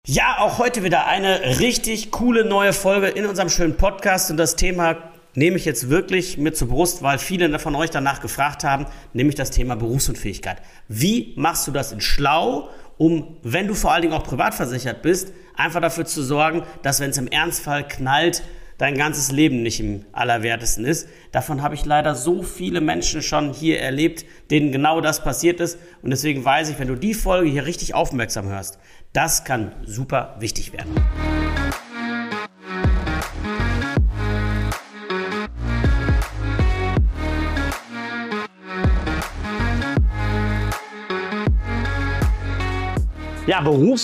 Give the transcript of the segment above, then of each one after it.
Ja, auch heute wieder eine richtig coole neue Folge in unserem schönen Podcast und das Thema nehme ich jetzt wirklich mit zur Brust, weil viele von euch danach gefragt haben, nämlich das Thema Berufsunfähigkeit. Wie machst du das in schlau, um, wenn du vor allen Dingen auch privat versichert bist, einfach dafür zu sorgen, dass, wenn es im Ernstfall knallt, dein ganzes Leben nicht im Allerwertesten ist. Davon habe ich leider so viele Menschen schon hier erlebt, denen genau das passiert ist. Und deswegen weiß ich, wenn du die Folge hier richtig aufmerksam hörst, das kann super wichtig werden. Ja,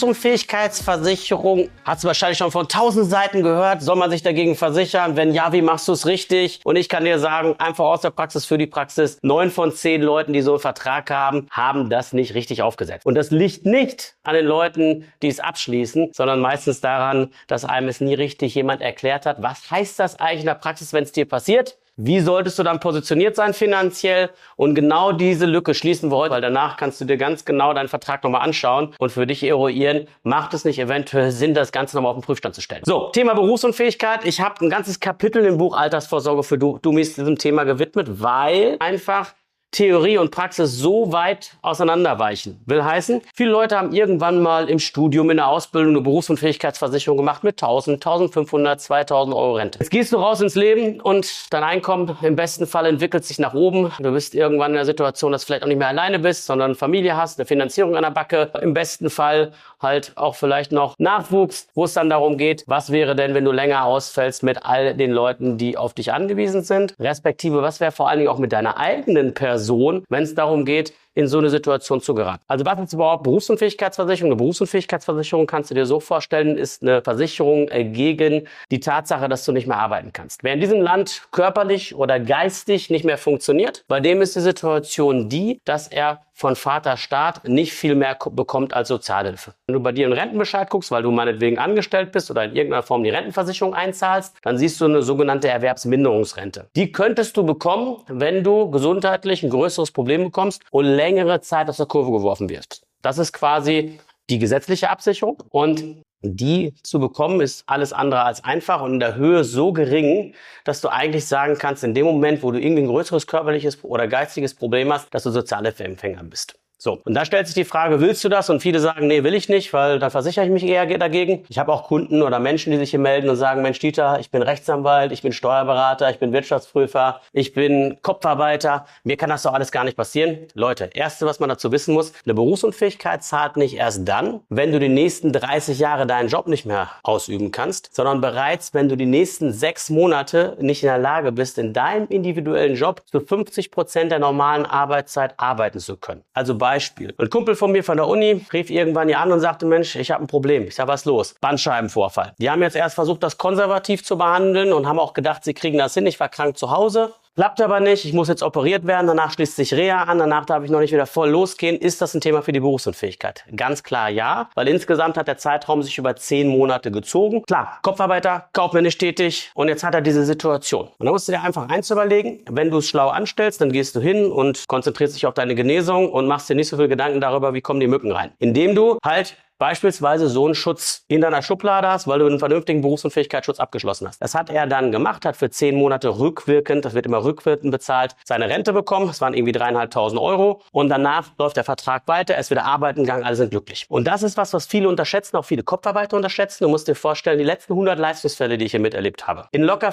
Berufsunfähigkeitsversicherung, hast du wahrscheinlich schon von 1000 Seiten gehört. Soll man sich dagegen versichern? Wenn ja, wie machst du es richtig? Und ich kann dir sagen, einfach aus der Praxis für die Praxis, 9 von 10 Leuten, die so einen Vertrag haben das nicht richtig aufgesetzt. Und das liegt nicht an den Leuten, die es abschließen, sondern meistens daran, dass einem es nie richtig jemand erklärt hat. Was heißt das eigentlich in der Praxis, wenn es dir passiert? Wie solltest du dann positioniert sein finanziell? Und genau diese Lücke schließen wir heute, weil danach kannst du dir ganz genau deinen Vertrag nochmal anschauen und für dich eruieren, macht es nicht eventuell Sinn, das Ganze nochmal auf den Prüfstand zu stellen. So, Thema Berufsunfähigkeit. Ich habe ein ganzes Kapitel im Buch Altersvorsorge für Dummies diesem Thema gewidmet, weil einfach Theorie und Praxis so weit auseinanderweichen. Will heißen, viele Leute haben irgendwann mal im Studium, in der Ausbildung eine Berufsunfähigkeitsversicherung gemacht mit 1000, 1500, 2000 Euro Rente. Jetzt gehst du raus ins Leben und dein Einkommen im besten Fall entwickelt sich nach oben. Du bist irgendwann in der Situation, dass du vielleicht auch nicht mehr alleine bist, sondern eine Familie hast, eine Finanzierung an der Backe. Im besten Fall halt auch vielleicht noch Nachwuchs, wo es dann darum geht, was wäre denn, wenn du länger ausfällst mit all den Leuten, die auf dich angewiesen sind, respektive was wäre vor allen Dingen auch mit deiner eigenen Person, wenn es darum geht, in so eine Situation zu geraten. Also was ist überhaupt Berufsunfähigkeitsversicherung? Eine Berufsunfähigkeitsversicherung kannst du dir so vorstellen, ist eine Versicherung gegen die Tatsache, dass du nicht mehr arbeiten kannst. Wer in diesem Land körperlich oder geistig nicht mehr funktioniert, bei dem ist die Situation die, dass er von Vater Staat nicht viel mehr bekommt als Sozialhilfe. Wenn du bei dir einen Rentenbescheid guckst, weil du meinetwegen angestellt bist oder in irgendeiner Form die Rentenversicherung einzahlst, dann siehst du eine sogenannte Erwerbsminderungsrente. Die könntest du bekommen, wenn du gesundheitlich ein größeres Problem bekommst und längere Zeit aus der Kurve geworfen wirst. Das ist quasi die gesetzliche Absicherung und die zu bekommen ist alles andere als einfach und in der Höhe so gering, dass du eigentlich sagen kannst, in dem Moment, wo du irgendwie ein größeres körperliches oder geistiges Problem hast, dass du Sozialhilfeempfänger bist. So, und da stellt sich die Frage, willst du das? Und viele sagen, nee, will ich nicht, weil dann versichere ich mich eher dagegen. Ich habe auch Kunden oder Menschen, die sich hier melden und sagen, Mensch Dieter, ich bin Rechtsanwalt, ich bin Steuerberater, ich bin Wirtschaftsprüfer, ich bin Kopfarbeiter, mir kann das doch alles gar nicht passieren. Leute, erste, was man dazu wissen muss, eine Berufsunfähigkeit zahlt nicht erst dann, wenn du die nächsten 30 Jahre deinen Job nicht mehr ausüben kannst, sondern bereits, wenn du die nächsten 6 Monate nicht in der Lage bist, in deinem individuellen Job zu 50% der normalen Arbeitszeit arbeiten zu können. Also Beispiel. Ein Kumpel von mir von der Uni rief irgendwann hier an und sagte, Mensch, ich habe ein Problem. Ich sag, was los? Bandscheibenvorfall. Die haben jetzt erst versucht, das konservativ zu behandeln und haben auch gedacht, sie kriegen das hin. Ich war krank zu Hause. Klappt aber nicht, ich muss jetzt operiert werden, danach schließt sich Reha an, danach darf ich noch nicht wieder voll losgehen. Ist das ein Thema für die Berufsunfähigkeit? Ganz klar ja, weil insgesamt hat der Zeitraum sich über 10 Monate gezogen. Klar, Kopfarbeiter, kaufmännisch tätig und jetzt hat er diese Situation. Und da musst du dir einfach eins überlegen, wenn du es schlau anstellst, dann gehst du hin und konzentrierst dich auf deine Genesung und machst dir nicht so viel Gedanken darüber, wie kommen die Mücken rein. Indem du halt beispielsweise so einen Schutz in deiner Schublade hast, weil du einen vernünftigen Berufsunfähigkeitsschutz abgeschlossen hast. Das hat er dann gemacht, hat für 10 Monate rückwirkend, das wird immer rückwirkend bezahlt, seine Rente bekommen. Das waren irgendwie 3.500 Euro. Und danach läuft der Vertrag weiter, er ist wieder arbeiten gegangen, alle sind glücklich. Und das ist was viele unterschätzen, auch viele Kopfarbeiter unterschätzen. Du musst dir vorstellen, die letzten 100 Leistungsfälle, die ich hier miterlebt habe. In locker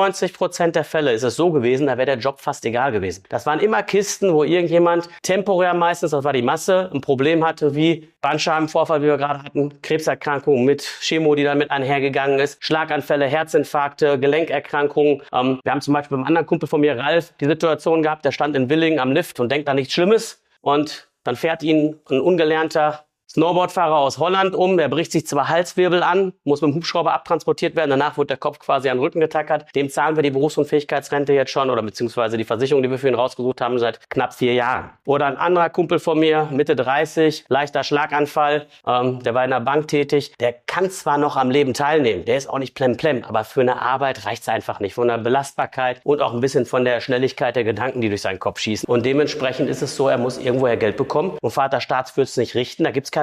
95% der Fälle ist es so gewesen, da wäre der Job fast egal gewesen. Das waren immer Kisten, wo irgendjemand temporär meistens, das war die Masse, ein Problem hatte wie Bandscheibenvorfall, wie wir gerade hatten, Krebserkrankungen mit Chemo, die damit einhergegangen ist, Schlaganfälle, Herzinfarkte, Gelenkerkrankungen. Wir haben zum Beispiel beim anderen Kumpel von mir, Ralf, die Situation gehabt, der stand in Willingen am Lift und denkt da nichts Schlimmes und dann fährt ihn ein ungelernter Snowboardfahrer aus Holland um, der bricht sich zwar Halswirbel an, muss mit dem Hubschrauber abtransportiert werden, danach wird der Kopf quasi an den Rücken getackert. Dem zahlen wir die Berufsunfähigkeitsrente jetzt schon oder beziehungsweise die Versicherung, die wir für ihn rausgesucht haben, seit knapp 4 Jahren. Oder ein anderer Kumpel von mir, Mitte 30, leichter Schlaganfall, der war in der Bank tätig, der kann zwar noch am Leben teilnehmen, der ist auch nicht plemplem, aber für eine Arbeit reicht's einfach nicht, von der Belastbarkeit und auch ein bisschen von der Schnelligkeit der Gedanken, die durch seinen Kopf schießen. Und dementsprechend ist es so, er muss irgendwoher Geld bekommen und Vater Staat wird's nicht richten, da gibt's keine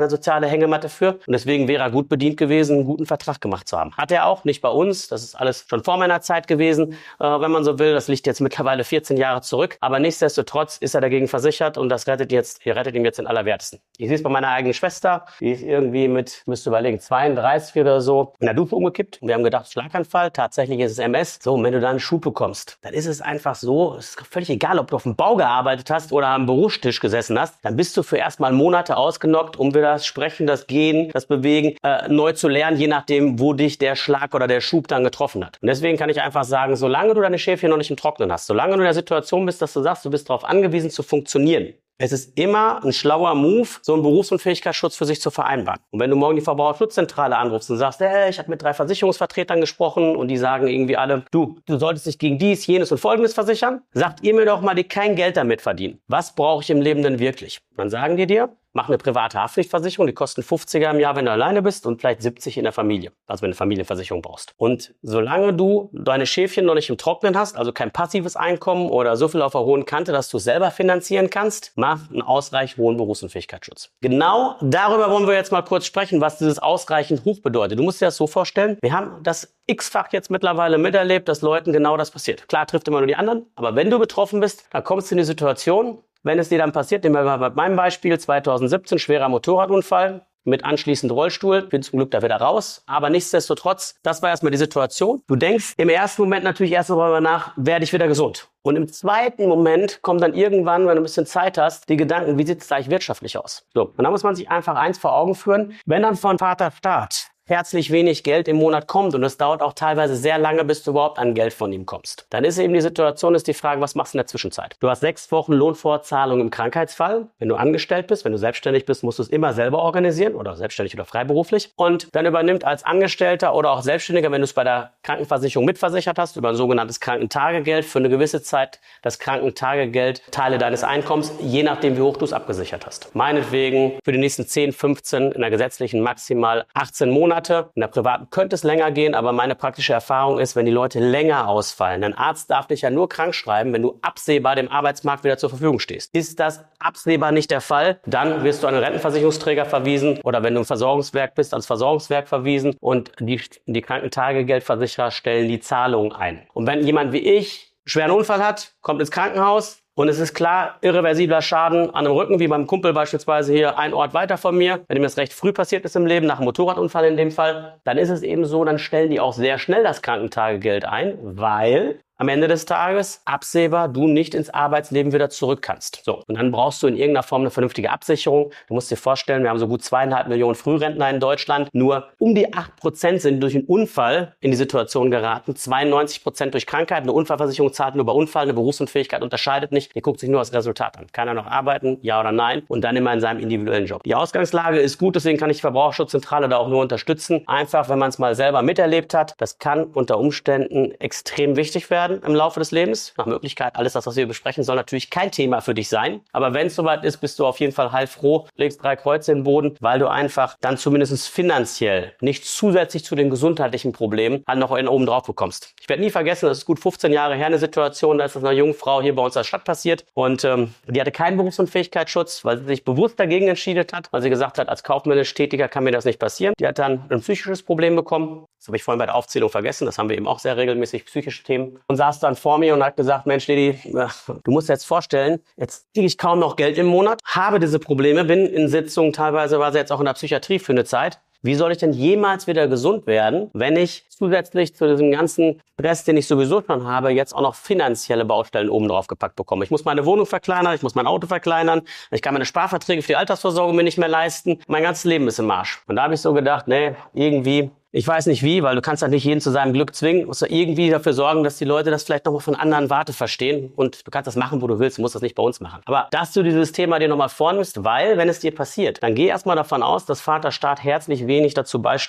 keine soziale Hängematte für. Und deswegen wäre er gut bedient gewesen, einen guten Vertrag gemacht zu haben. Hat er auch, nicht bei uns. Das ist alles schon vor meiner Zeit gewesen, wenn man so will. Das liegt jetzt mittlerweile 14 Jahre zurück. Aber nichtsdestotrotz ist er dagegen versichert und das rettet ihm jetzt den Allerwertesten. Ich sehe es bei meiner eigenen Schwester. Die ist irgendwie mit, müsst ihr überlegen, 32 oder so in der Dusche umgekippt. Wir haben gedacht, Schlaganfall. Tatsächlich ist es MS. So, und wenn du da einen Schub bekommst, dann ist es einfach so, es ist völlig egal, ob du auf dem Bau gearbeitet hast oder am Bürotisch gesessen hast, dann bist du für erstmal Monate ausgenockt, um wieder das Sprechen, das Gehen, das Bewegen neu zu lernen, je nachdem, wo dich der Schlag oder der Schub dann getroffen hat. Und deswegen kann ich einfach sagen, solange du deine Schäfchen noch nicht im Trocknen hast, solange du in der Situation bist, dass du sagst, du bist darauf angewiesen zu funktionieren, es ist immer ein schlauer Move, so einen Berufsunfähigkeitsschutz für sich zu vereinbaren. Und wenn du morgen die Verbraucherschutzzentrale anrufst und sagst, ich habe mit 3 Versicherungsvertretern gesprochen und die sagen irgendwie alle, du solltest dich gegen dies, jenes und Folgendes versichern, sagt ihr mir doch mal, die kein Geld damit verdienen. Was brauche ich im Leben denn wirklich? Dann sagen die dir, mach eine private Haftpflichtversicherung, die kosten 50er im Jahr, wenn du alleine bist und vielleicht 70 in der Familie, also wenn du eine Familienversicherung brauchst. Und solange du deine Schäfchen noch nicht im Trocknen hast, also kein passives Einkommen oder so viel auf der hohen Kante, dass du es selber finanzieren kannst, mach einen ausreichend hohen Berufsunfähigkeitsschutz. Genau darüber wollen wir jetzt mal kurz sprechen, was dieses ausreichend hoch bedeutet. Du musst dir das so vorstellen, wir haben das x-fach jetzt mittlerweile miterlebt, dass Leuten genau das passiert. Klar, trifft immer nur die anderen, aber wenn du betroffen bist, dann kommst du in die Situation, wenn es dir dann passiert, nehmen wir mal bei meinem Beispiel, 2017, schwerer Motorradunfall mit anschließend Rollstuhl, bin zum Glück da wieder raus, aber nichtsdestotrotz, das war erstmal die Situation. Du denkst im ersten Moment natürlich erst darüber nach, werde ich wieder gesund? Und im zweiten Moment kommen dann irgendwann, wenn du ein bisschen Zeit hast, die Gedanken, wie sieht es gleich wirtschaftlich aus? So, und da muss man sich einfach eins vor Augen führen, wenn dann von Vaterstaat herzlich wenig Geld im Monat kommt und es dauert auch teilweise sehr lange, bis du überhaupt an Geld von ihm kommst. Dann ist eben die Situation, ist die Frage, was machst du in der Zwischenzeit? Du hast 6 Wochen Lohnfortzahlung im Krankheitsfall. Wenn du angestellt bist, wenn du selbstständig bist, musst du es immer selber organisieren oder selbstständig oder freiberuflich. Und dann übernimmt als Angestellter oder auch Selbstständiger, wenn du es bei der Krankenversicherung mitversichert hast, über ein sogenanntes Krankentagegeld für eine gewisse Zeit das Krankentagegeld Teile deines Einkommens, je nachdem wie hoch du es abgesichert hast. Meinetwegen für die nächsten 10, 15, in der gesetzlichen maximal 18 Monate. In der privaten könnte es länger gehen, aber meine praktische Erfahrung ist, wenn die Leute länger ausfallen, ein Arzt darf dich ja nur krank schreiben, wenn du absehbar dem Arbeitsmarkt wieder zur Verfügung stehst. Ist das absehbar nicht der Fall, dann wirst du an einen Rentenversicherungsträger verwiesen oder wenn du im Versorgungswerk bist, ans Versorgungswerk verwiesen und die Krankentagegeldversicherer stellen die Zahlungen ein. Und wenn jemand wie ich einen schweren Unfall hat, kommt ins Krankenhaus, und es ist klar, irreversibler Schaden an dem Rücken, wie beim Kumpel beispielsweise hier ein Ort weiter von mir. Wenn ihm das recht früh passiert ist im Leben, nach einem Motorradunfall in dem Fall, dann ist es eben so, dann stellen die auch sehr schnell das Krankentagegeld ein, weil am Ende des Tages absehbar du nicht ins Arbeitsleben wieder zurück kannst. So, und dann brauchst du in irgendeiner Form eine vernünftige Absicherung. Du musst dir vorstellen, wir haben so gut 2,5 Millionen Frührentner in Deutschland. Nur um die 8% sind durch einen Unfall in die Situation geraten. 92% durch Krankheit. Eine Unfallversicherung zahlt nur bei Unfall. Eine Berufsunfähigkeit unterscheidet nicht. Die guckt sich nur das Resultat an. Kann er noch arbeiten? Ja oder nein? Und dann immer in seinem individuellen Job. Die Ausgangslage ist gut, deswegen kann ich die Verbraucherschutzzentrale da auch nur unterstützen. Einfach, wenn man es mal selber miterlebt hat. Das kann unter Umständen extrem wichtig werden im Laufe des Lebens. Nach Möglichkeit, alles das, was wir besprechen, soll natürlich kein Thema für dich sein. Aber wenn es soweit ist, bist du auf jeden Fall heilfroh, legst 3 Kreuze in den Boden, weil du einfach dann zumindest finanziell nicht zusätzlich zu den gesundheitlichen Problemen halt noch einen oben drauf bekommst. Ich werde nie vergessen, das ist gut 15 Jahre her, eine Situation, da ist das einer jungen Frau hier bei uns in der Stadt passiert und die hatte keinen Berufsunfähigkeitsschutz, weil sie sich bewusst dagegen entschieden hat, weil sie gesagt hat, als kaufmännisch Tätiger kann mir das nicht passieren. Die hat dann ein psychisches Problem bekommen. Das habe ich vorhin bei der Aufzählung vergessen. Das haben wir eben auch sehr regelmäßig, psychische Themen. Und saß dann vor mir und hat gesagt, Mensch, Didi, du musst dir jetzt vorstellen, jetzt kriege ich kaum noch Geld im Monat, habe diese Probleme, bin in Sitzungen, teilweise war sie jetzt auch in der Psychiatrie für eine Zeit. Wie soll ich denn jemals wieder gesund werden, wenn ich zusätzlich zu diesem ganzen Stress, den ich sowieso schon habe, jetzt auch noch finanzielle Baustellen oben drauf gepackt bekomme? Ich muss meine Wohnung verkleinern, ich muss mein Auto verkleinern, ich kann meine Sparverträge für die Altersvorsorge mir nicht mehr leisten. Mein ganzes Leben ist im Arsch. Und da habe ich so gedacht, nee, irgendwie, ich weiß nicht wie, weil du kannst halt nicht jeden zu seinem Glück zwingen, musst du irgendwie dafür sorgen, dass die Leute das vielleicht nochmal von anderen Warte verstehen und du kannst das machen, wo du willst, du musst das nicht bei uns machen. Aber dass du dieses Thema dir nochmal vornimmst, weil, wenn es dir passiert, dann geh erstmal davon aus, dass Vaterstaat herzlich wenig dazu beisteuert.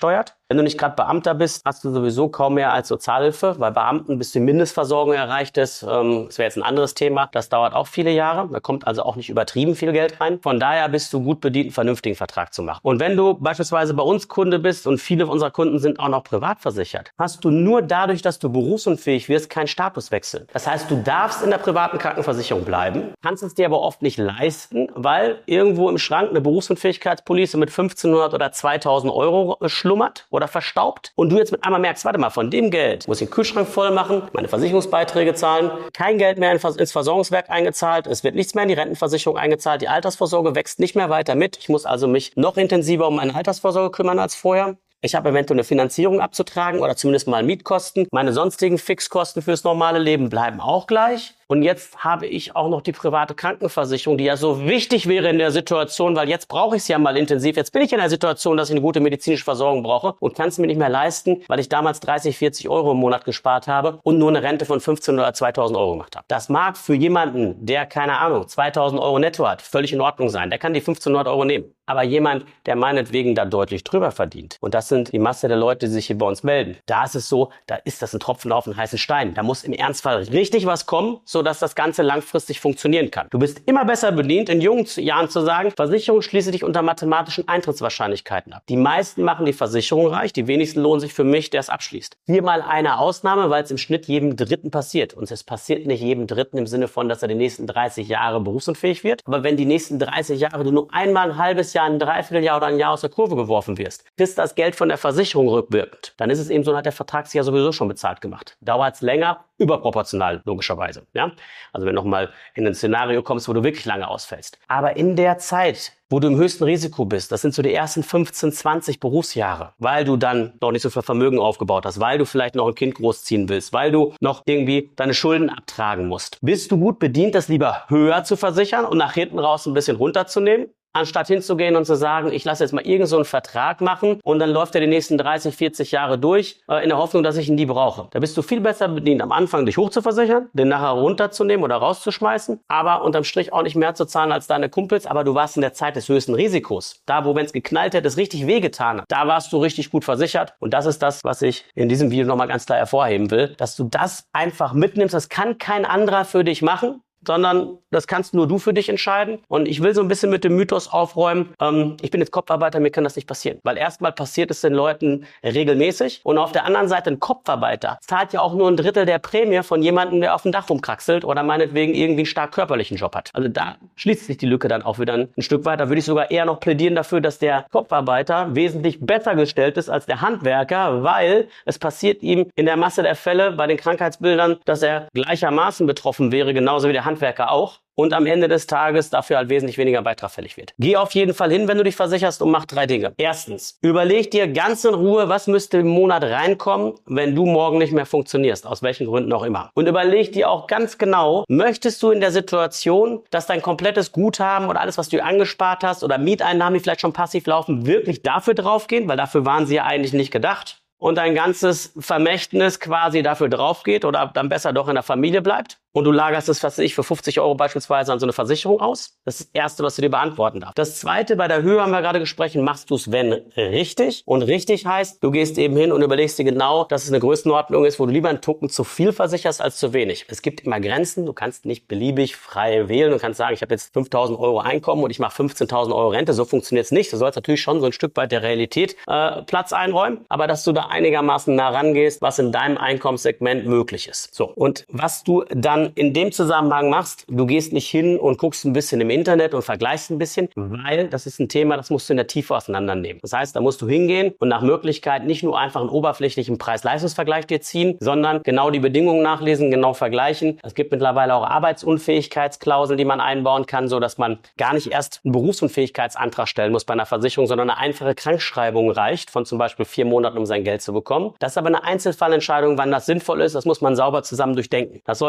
Wenn du nicht gerade Beamter bist, hast du sowieso kaum mehr als Sozialhilfe, weil Beamten, bis die Mindestversorgung erreicht ist, das wäre jetzt ein anderes Thema, das dauert auch viele Jahre, da kommt also auch nicht übertrieben viel Geld rein. Von daher bist du gut bedient, einen vernünftigen Vertrag zu machen. Und wenn du beispielsweise bei uns Kunde bist und viele unserer Kunden sind auch noch privat versichert, hast du nur dadurch, dass du berufsunfähig wirst, keinen Statuswechsel. Das heißt, du darfst in der privaten Krankenversicherung bleiben, kannst es dir aber oft nicht leisten, weil irgendwo im Schrank eine Berufsunfähigkeitspolice mit 1500 oder 2000 Euro schlummert oder verstaubt und du jetzt mit einmal merkst, warte mal, von dem Geld muss ich den Kühlschrank voll machen, meine Versicherungsbeiträge zahlen, kein Geld mehr ins Versorgungswerk eingezahlt, es wird nichts mehr in die Rentenversicherung eingezahlt, die Altersvorsorge wächst nicht mehr weiter mit, ich muss also mich noch intensiver um meine Altersvorsorge kümmern als vorher. Ich habe eventuell eine Finanzierung abzutragen oder zumindest mal Mietkosten. Meine sonstigen Fixkosten fürs normale Leben bleiben auch gleich. Und jetzt habe ich auch noch die private Krankenversicherung, die ja so wichtig wäre in der Situation, weil jetzt brauche ich es ja mal intensiv. Jetzt bin ich in der Situation, dass ich eine gute medizinische Versorgung brauche und kann es mir nicht mehr leisten, weil ich damals 30, 40 Euro im Monat gespart habe und nur eine Rente von 15 oder 2000 Euro gemacht habe. Das mag für jemanden, der, keine Ahnung, 2000 Euro netto hat, völlig in Ordnung sein. Der kann die 1500 Euro nehmen. Aber jemand, der meinetwegen da deutlich drüber verdient, und das sind die Masse der Leute, die sich hier bei uns melden, da ist es so, da ist das ein Tropfen auf einen heißen Stein. Da muss im Ernstfall richtig was kommen, sodass das Ganze langfristig funktionieren kann. Du bist immer besser bedient, in jungen Jahren zu sagen, Versicherung schließe dich unter mathematischen Eintrittswahrscheinlichkeiten ab. Die meisten machen die Versicherung reich, die wenigsten lohnen sich für mich, der es abschließt. Hier mal eine Ausnahme, weil es im Schnitt jedem Dritten passiert. Und es passiert nicht jedem Dritten im Sinne von, dass er die nächsten 30 Jahre berufsunfähig wird. Aber wenn die nächsten 30 Jahre du nur einmal ein halbes Jahr, ein Dreivierteljahr oder ein Jahr aus der Kurve geworfen wirst, kriegst das Geld von der Versicherung rückwirkend. Dann ist es eben so, hat der Vertrag sich ja sowieso schon bezahlt gemacht. Dauert es länger, überproportional logischerweise. Ja? Also wenn du nochmal in ein Szenario kommst, wo du wirklich lange ausfällst. Aber in der Zeit, wo du im höchsten Risiko bist, das sind so die ersten 15, 20 Berufsjahre, weil du dann noch nicht so viel Vermögen aufgebaut hast, weil du vielleicht noch ein Kind großziehen willst, weil du noch irgendwie deine Schulden abtragen musst. Bist du gut bedient, das lieber höher zu versichern und nach hinten raus ein bisschen runterzunehmen? Anstatt hinzugehen und zu sagen, ich lasse jetzt mal irgend so einen Vertrag machen und dann läuft er die nächsten 30, 40 Jahre durch, in der Hoffnung, dass ich ihn nie brauche. Da bist du viel besser bedient, am Anfang dich hochzuversichern, den nachher runterzunehmen oder rauszuschmeißen, aber unterm Strich auch nicht mehr zu zahlen als deine Kumpels, aber du warst in der Zeit des höchsten Risikos. Da, wo, wenn es geknallt hätte, es richtig wehgetan hat, da warst du richtig gut versichert und das ist das, was ich in diesem Video nochmal ganz klar hervorheben will, dass du das einfach mitnimmst, das kann kein anderer für dich machen, sondern das kannst nur du für dich entscheiden. Und ich will so ein bisschen mit dem Mythos aufräumen, ich bin jetzt Kopfarbeiter, mir kann das nicht passieren. Weil erstmal passiert es den Leuten regelmäßig und auf der anderen Seite ein Kopfarbeiter zahlt ja auch nur ein Drittel der Prämie von jemandem, der auf dem Dach rumkraxelt oder meinetwegen irgendwie einen stark körperlichen Job hat. Also da schließt sich die Lücke dann auch wieder ein Stück weiter. Würde ich sogar eher noch plädieren dafür, dass der Kopfarbeiter wesentlich besser gestellt ist als der Handwerker, weil es passiert ihm in der Masse der Fälle bei den Krankheitsbildern, dass er gleichermaßen betroffen wäre, genauso wie der Handwerker auch. Und am Ende des Tages dafür halt wesentlich weniger Beitrag fällig wird. Geh auf jeden Fall hin, wenn du dich versicherst und mach 3 Dinge. Erstens, überleg dir ganz in Ruhe, was müsste im Monat reinkommen, wenn du morgen nicht mehr funktionierst, aus welchen Gründen auch immer. Und überleg dir auch ganz genau, möchtest du in der Situation, dass dein komplettes Guthaben oder alles, was du angespart hast oder Mieteinnahmen, die vielleicht schon passiv laufen, wirklich dafür draufgehen, weil dafür waren sie ja eigentlich nicht gedacht. Und dein ganzes Vermächtnis quasi dafür drauf geht oder dann besser doch in der Familie bleibt und du lagerst es, was weiß ich, für 50 Euro beispielsweise an so eine Versicherung aus. Das ist das Erste, was du dir beantworten darfst. Das Zweite, bei der Höhe haben wir gerade gesprochen, machst du es, wenn richtig. Und richtig heißt, du gehst eben hin und überlegst dir genau, dass es eine Größenordnung ist, wo du lieber einen Tucken zu viel versicherst als zu wenig. Es gibt immer Grenzen, du kannst nicht beliebig frei wählen. Du kannst sagen, ich habe jetzt 5.000 Euro Einkommen und ich mache 15.000 Euro Rente. So funktioniert es nicht. Du sollst natürlich schon so ein Stück weit der Realität Platz einräumen, aber dass du da einigermaßen nah rangehst, was in deinem Einkommenssegment möglich ist. So, und was du dann in dem Zusammenhang machst, du gehst nicht hin und guckst ein bisschen im Internet und vergleichst ein bisschen, weil das ist ein Thema, das musst du in der Tiefe auseinandernehmen. Das heißt, da musst du hingehen und nach Möglichkeit nicht nur einfach einen oberflächlichen Preis-Leistungs-Vergleich dir ziehen, sondern genau die Bedingungen nachlesen, genau vergleichen. Es gibt mittlerweile auch Arbeitsunfähigkeitsklauseln, die man einbauen kann, so dass man gar nicht erst einen Berufsunfähigkeitsantrag stellen muss bei einer Versicherung, sondern eine einfache Krankschreibung reicht von zum Beispiel 4 Monaten, um sein Geld zu bekommen. Das ist aber eine Einzelfallentscheidung, wann das sinnvoll ist. Das muss man sauber zusammen durchdenken. Das solltest du damit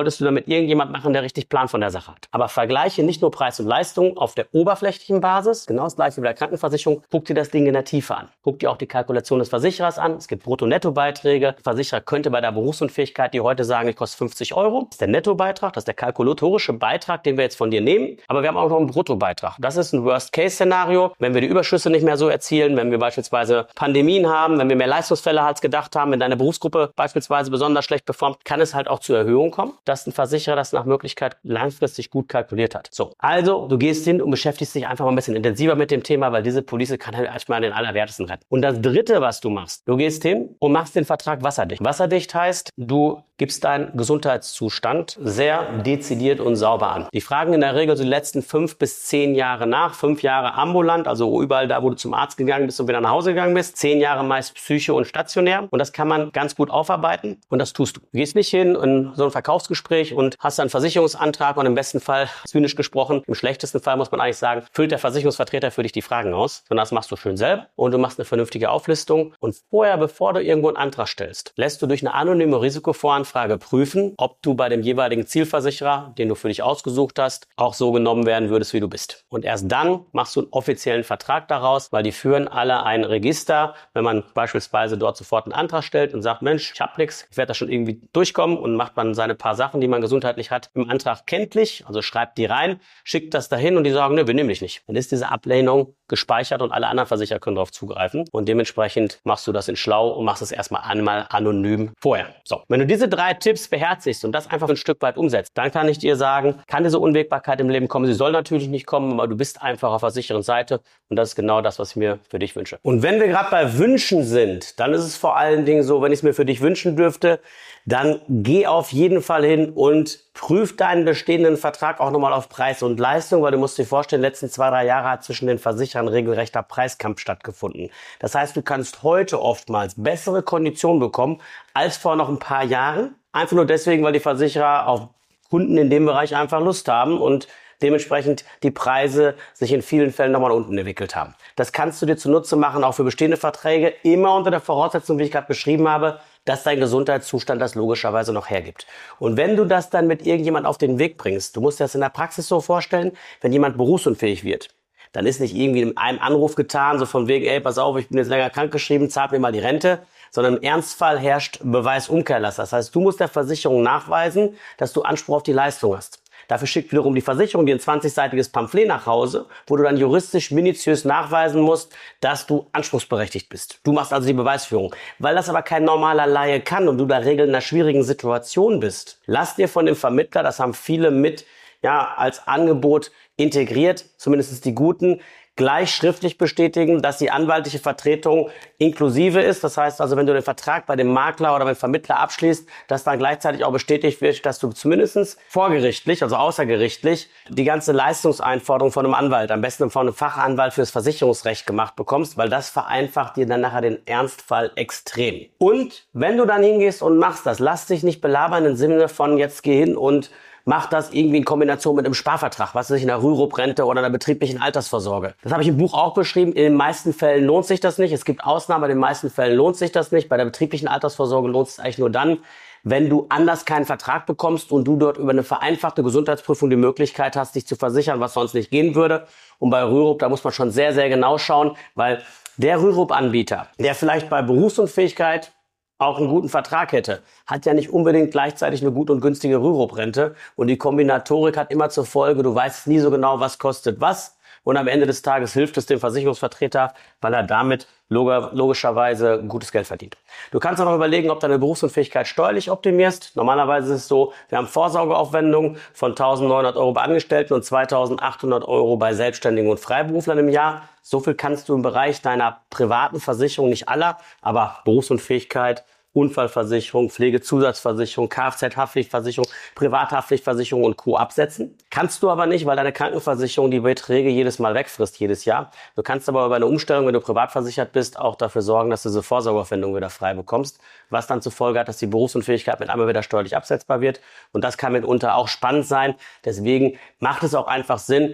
mit irgendjemand machen, der richtig Plan von der Sache hat. Aber vergleiche nicht nur Preis und Leistung auf der oberflächlichen Basis, genau das gleiche wie bei der Krankenversicherung, guck dir das Ding in der Tiefe an. Guck dir auch die Kalkulation des Versicherers an. Es gibt Brutto-Netto-Beiträge. Der Versicherer könnte bei der Berufsunfähigkeit, die heute sagen, ich koste 50 Euro. Das ist der Nettobeitrag, das ist der kalkulatorische Beitrag, den wir jetzt von dir nehmen. Aber wir haben auch noch einen Bruttobeitrag. Das ist ein Worst-Case-Szenario, wenn wir die Überschüsse nicht mehr so erzielen, wenn wir beispielsweise Pandemien haben, wenn wir mehr Leistungsfälle als gedacht haben, wenn deine Berufsgruppe beispielsweise besonders schlecht performt, kann es halt auch zur Erhöhung kommen, dass ein Versicherer das nach Möglichkeit langfristig gut kalkuliert hat. So, also du gehst hin und beschäftigst dich einfach mal ein bisschen intensiver mit dem Thema, weil diese Police kann halt erstmal den Allerwertesten retten. Und das Dritte, was du machst, du gehst hin und machst den Vertrag wasserdicht. Wasserdicht heißt, du gibst deinen Gesundheitszustand sehr dezidiert und sauber an. Die fragen in der Regel so die letzten 5 bis 10 Jahre nach. 5 Jahre ambulant, also überall da, wo du zum Arzt gegangen bist und wieder nach Hause gegangen bist. 10 Jahre meist Psyche und stationär. Und das kann man ganz gut aufarbeiten. Und das tust du. Du gehst nicht hin in so ein Verkaufsgespräch und hast einen Versicherungsantrag und im besten Fall, zynisch gesprochen, im schlechtesten Fall muss man eigentlich sagen, füllt der Versicherungsvertreter für dich die Fragen aus. Sondern das machst du schön selber und du machst eine vernünftige Auflistung. Und vorher, bevor du irgendwo einen Antrag stellst, lässt du durch eine anonyme Risikovoranfrage prüfen, ob du bei dem jeweiligen Zielversicherer, den du für dich ausgesucht hast, auch so genommen werden würdest, wie du bist. Und erst dann machst du einen offiziellen Vertrag daraus, weil die führen alle ein Register. Wenn man beispielsweise dort sofort einen Antrag stellt und sagt, Mensch, ich hab nichts, ich werde da schon irgendwie durchkommen, und macht man seine paar Sachen, die man gesundheitlich hat, im Antrag kenntlich, also schreibt die rein, schickt das dahin und die sagen, ne, wir nehmen dich nicht. Dann ist diese Ablehnung gespeichert und alle anderen Versicherer können darauf zugreifen. Und dementsprechend machst du das in schlau und machst es erstmal einmal anonym vorher. So, wenn du diese 3 Tipps beherzigst und das einfach ein Stück weit umsetzt, dann kann ich dir sagen, kann diese Unwägbarkeit im Leben kommen. Sie soll natürlich nicht kommen, aber du bist einfach auf der sicheren Seite und das ist genau das, was ich mir für dich wünsche. Und wenn wir gerade bei Wünschen sind, dann ist es vor allen Dingen so, wenn ich es mir für dich wünschen dürfte, dann geh auf jeden Fall hin und prüf deinen bestehenden Vertrag auch nochmal auf Preis und Leistung, weil du musst dir vorstellen, die letzten 2, 3 Jahre hat zwischen den Versicherern regelrechter Preiskampf stattgefunden. Das heißt, du kannst heute oftmals bessere Konditionen bekommen als vor noch ein paar Jahren. Einfach nur deswegen, weil die Versicherer auf Kunden in dem Bereich einfach Lust haben und dementsprechend die Preise sich in vielen Fällen nochmal unten entwickelt haben. Das kannst du dir zunutze machen, auch für bestehende Verträge, immer unter der Voraussetzung, wie ich gerade beschrieben habe, dass dein Gesundheitszustand das logischerweise noch hergibt. Und wenn du das dann mit irgendjemand auf den Weg bringst, du musst dir das in der Praxis so vorstellen, wenn jemand berufsunfähig wird, dann ist nicht irgendwie in einem Anruf getan, so von wegen, ey, pass auf, ich bin jetzt länger krankgeschrieben, zahlt mir mal die Rente, sondern im Ernstfall herrscht Beweisumkehrlass. Das heißt, du musst der Versicherung nachweisen, dass du Anspruch auf die Leistung hast. Dafür schickt wiederum die Versicherung dir ein 20-seitiges Pamphlet nach Hause, wo du dann juristisch minutiös nachweisen musst, dass du anspruchsberechtigt bist. Du machst also die Beweisführung. Weil das aber kein normaler Laie kann und du da Regeln in einer schwierigen Situation bist, lass dir von dem Vermittler, das haben viele mit als Angebot integriert, zumindest die Guten, gleich schriftlich bestätigen, dass die anwaltliche Vertretung inklusive ist. Das heißt also, wenn du den Vertrag bei dem Makler oder beim Vermittler abschließt, dass dann gleichzeitig auch bestätigt wird, dass du zumindest vorgerichtlich, also außergerichtlich, die ganze Leistungseinforderung von einem Anwalt, am besten von einem Fachanwalt fürs Versicherungsrecht gemacht bekommst, weil das vereinfacht dir dann nachher den Ernstfall extrem. Und wenn du dann hingehst und machst das, lass dich nicht belabern im Sinne von jetzt geh hin und mach das irgendwie in Kombination mit einem Sparvertrag, was weiß ich, in der Rürup-Rente oder einer betrieblichen Altersvorsorge. Das habe ich im Buch auch beschrieben. In den meisten Fällen lohnt sich das nicht. Es gibt Ausnahmen, aber in den meisten Fällen lohnt sich das nicht. Bei der betrieblichen Altersvorsorge lohnt es eigentlich nur dann, wenn du anders keinen Vertrag bekommst und du dort über eine vereinfachte Gesundheitsprüfung die Möglichkeit hast, dich zu versichern, was sonst nicht gehen würde. Und bei Rürup, da muss man schon sehr, sehr genau schauen, weil der Rürup-Anbieter, der vielleicht bei Berufsunfähigkeit auch einen guten Vertrag hätte, hat ja nicht unbedingt gleichzeitig eine gut und günstige Rürup-Rente. Und die Kombinatorik hat immer zur Folge, du weißt nie so genau, was kostet was. Und am Ende des Tages hilft es dem Versicherungsvertreter, weil er damit logischerweise gutes Geld verdient. Du kannst auch noch überlegen, ob du deine Berufsunfähigkeit steuerlich optimierst. Normalerweise ist es so, wir haben Vorsorgeaufwendungen von 1.900 Euro bei Angestellten und 2.800 Euro bei Selbstständigen und Freiberuflern im Jahr. So viel kannst du im Bereich deiner privaten Versicherung, nicht aller, aber Berufsunfähigkeit, Unfallversicherung, Pflegezusatzversicherung, Kfz-Haftpflichtversicherung, Privathaftpflichtversicherung und Co. absetzen. Kannst du aber nicht, weil deine Krankenversicherung die Beträge jedes Mal wegfrisst, jedes Jahr. Du kannst aber über eine Umstellung, wenn du privat versichert bist, auch dafür sorgen, dass du diese Vorsorgeaufwendung wieder frei bekommst, was dann zur Folge hat, dass die Berufsunfähigkeit mit einmal wieder steuerlich absetzbar wird. Und das kann mitunter auch spannend sein. Deswegen macht es auch einfach Sinn,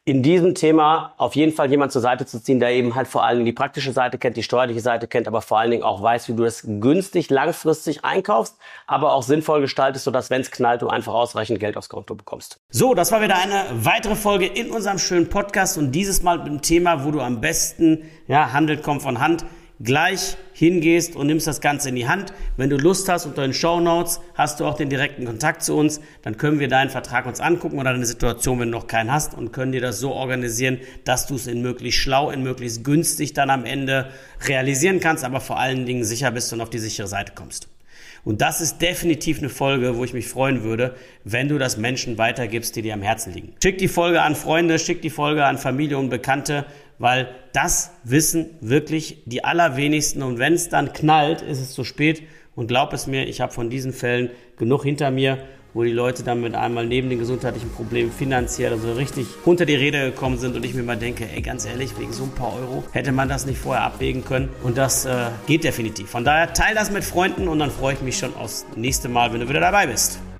in diesem Thema auf jeden Fall jemand zur Seite zu ziehen, der eben halt vor allen Dingen die praktische Seite kennt, die steuerliche Seite kennt, aber vor allen Dingen auch weiß, wie du das günstig, langfristig einkaufst, aber auch sinnvoll gestaltest, sodass, wenn es knallt, du einfach ausreichend Geld aufs Konto bekommst. So, das war wieder eine weitere Folge in unserem schönen Podcast und dieses Mal mit einem Thema, wo du am besten, Handel kommt von Hand, gleich hingehst und nimmst das Ganze in die Hand. Wenn du Lust hast, unter den Shownotes hast du auch den direkten Kontakt zu uns. Dann können wir deinen Vertrag uns angucken oder deine Situation, wenn du noch keinen hast, und können dir das so organisieren, dass du es in möglichst schlau, in möglichst günstig dann am Ende realisieren kannst, aber vor allen Dingen sicher bist und auf die sichere Seite kommst. Und das ist definitiv eine Folge, wo ich mich freuen würde, wenn du das Menschen weitergibst, die dir am Herzen liegen. Schick die Folge an Freunde, schick die Folge an Familie und Bekannte, weil das wissen wirklich die allerwenigsten. Und wenn es dann knallt, ist es zu spät. Und glaub es mir, ich habe von diesen Fällen genug hinter mir, wo die Leute dann mit einmal neben den gesundheitlichen Problemen finanziell also richtig unter die Räder gekommen sind und ich mir mal denke, ganz ehrlich, wegen so ein paar Euro hätte man das nicht vorher abwägen können, und das geht definitiv. Von daher teil das mit Freunden und dann freue ich mich schon aufs nächste Mal, wenn du wieder dabei bist.